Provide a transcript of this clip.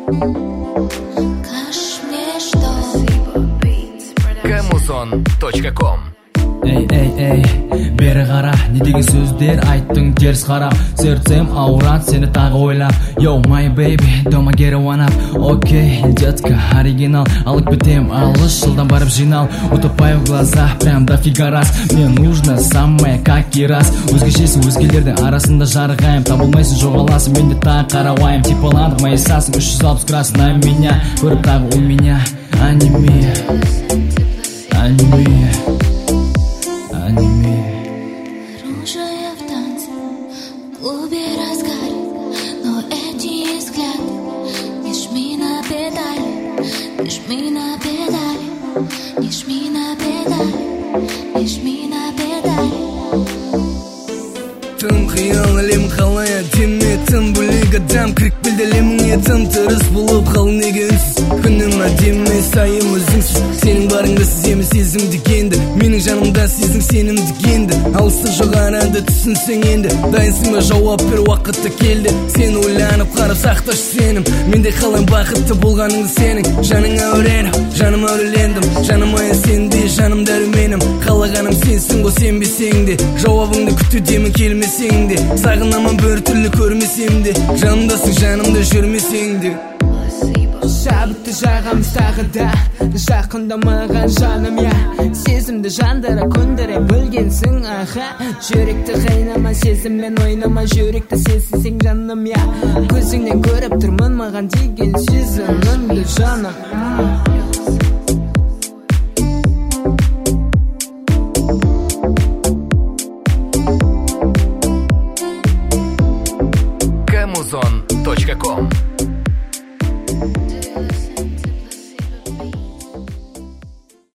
Камузон.ком. Эй, бері қара, не деген сөздер айттың теріс қарап. Сердцем аурат, сені тағы ойлап. Yo, my baby, дома get one up. Окей, детка, оригинал. Алып бітем, алыс, жылдан барып жинал. Утопай в глазах, прям дофига раз. Мне нужно самое, как и раз. Өзгешесің, өзгелердің арасында жарығайым. Табылмайсың, жоғаласың, мен де тағы қарауайым. Типаландық, майысасың, 360 градус на меня. Көріп тағы у меня анемия. Оружие в танце, в клубе разгар, но эти взгляды не жми на педали, не жми на педали, не жми на педали, не жми на педали. Тым қиял әлем қалай әдемі, тым бөлек адам кірік білділеміңе, тым тырыс болып қал неге үнсіз. Күнім әдемі, сайым өзіңсіз, сенің барыңды сеземін сезім дегенді, менің жанымда сездің сенім дегенді. Алысы жоқ арада түсінсең енді, дайынсың ба жауап бер, уақыты келді. Сен ойланып қарап сақташ сенім, менде қалайым бақытты болғаныңды сенің. Жаның әурену, жаным әурелендім, жаным аян сенде, жаным дәруменім. Қалағаным сенсің ғой сенбесең де, жауабыңды күтудемін келмесең де. Сағынамын бір түрлі көрмесем де, жанымдасың жанымда жүрмесең де. Шабытты жағамыз тағы да, жақындамаған жаным я. Сезімді жандыра көндіре білгенсің аха. Жүректі қайнама, сезіммен ойнама, жүректі сезсең жаным я. Көзіңнен көріп тұрмын маған деген сезіміңді жаным. Камузон.ком.